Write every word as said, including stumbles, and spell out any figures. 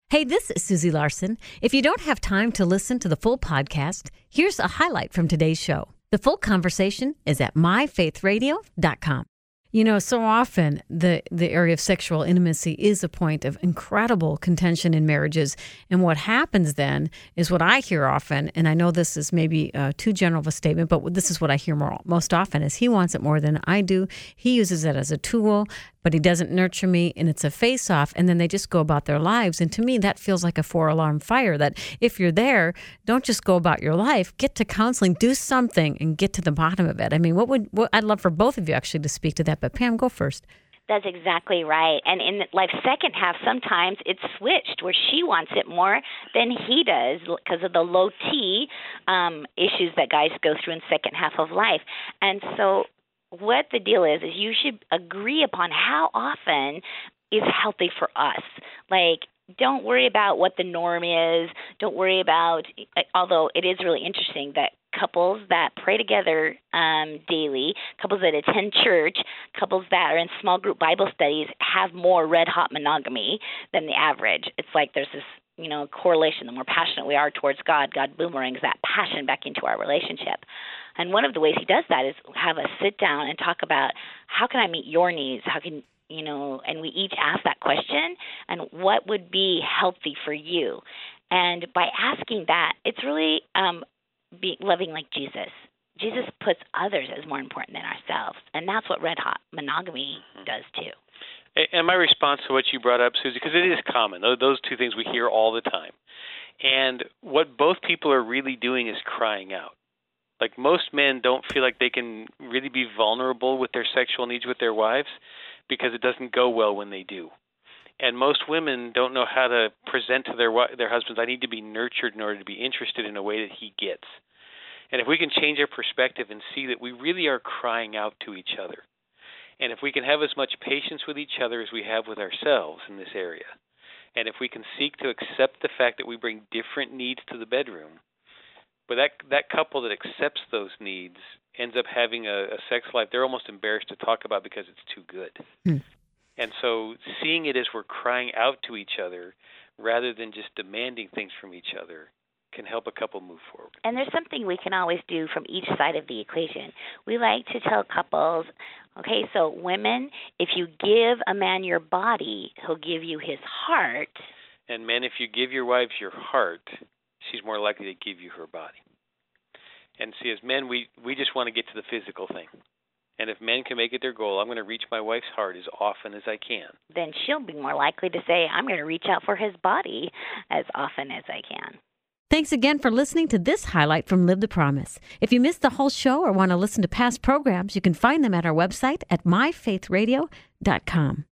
Hey, this is Susie Larson. If you don't have time to listen to the full podcast, here's a highlight from today's show. The full conversation is at my faith radio dot com. You know, so often the, the area of sexual intimacy is a point of incredible contention in marriages. And what happens then is what I hear often, and I know this is maybe uh, too general of a statement, but this is what I hear more, most often, is he wants it more than I do. He uses it as a tool, but he doesn't nurture me, and it's a face-off, and then they just go about their lives. And to me, that feels like a four-alarm fire, that if you're there, don't just go about your life, get to counseling, do something, and get to the bottom of it. I mean, what would what, I'd love for both of you actually to speak to that, but Pam, go first. That's exactly right. And in life's second half, sometimes it's switched where she wants it more than he does because of the low T um, issues that guys go through in second half of life. And so what the deal is, is you should agree upon how often is healthy for us. Like, don't worry about what the norm is. Don't worry about, although it is really interesting that couples that pray together um, daily, couples that attend church, couples that are in small group Bible studies have more red-hot monogamy than the average. It's like there's this, you know, correlation. The more passionate we are towards God, God boomerangs that passion back into our relationship. And one of the ways he does that is have us sit down and talk about, how can I meet your needs? How can, you know, and we each ask that question, and what would be healthy for you? And by asking that, it's really um, be loving like Jesus. Jesus puts others as more important than ourselves, and that's what red hot monogamy does too. And my response to what you brought up, Susie, because it is common, those two things we hear all the time. And what both people are really doing is crying out. Like, most men don't feel like they can really be vulnerable with their sexual needs with their wives because it doesn't go well when they do. And most women don't know how to present to their their husbands, I need to be nurtured in order to be interested in a way that he gets. And if we can change our perspective and see that we really are crying out to each other, and if we can have as much patience with each other as we have with ourselves in this area, and if we can seek to accept the fact that we bring different needs to the bedroom, but that that couple that accepts those needs ends up having a, a sex life they're almost embarrassed to talk about because it's too good. Hmm. And so seeing it as we're crying out to each other rather than just demanding things from each other can help a couple move forward. And there's something we can always do from each side of the equation. We like to tell couples, okay, so women, if you give a man your body, he'll give you his heart. And men, if you give your wives your heart, she's more likely to give you her body. And see, as men, we, we just want to get to the physical thing. And if men can make it their goal, I'm going to reach my wife's heart as often as I can, then she'll be more likely to say, I'm going to reach out for his body as often as I can. Thanks again for listening to this highlight from Live the Promise. If you missed the whole show or want to listen to past programs, you can find them at our website at my faith radio dot com.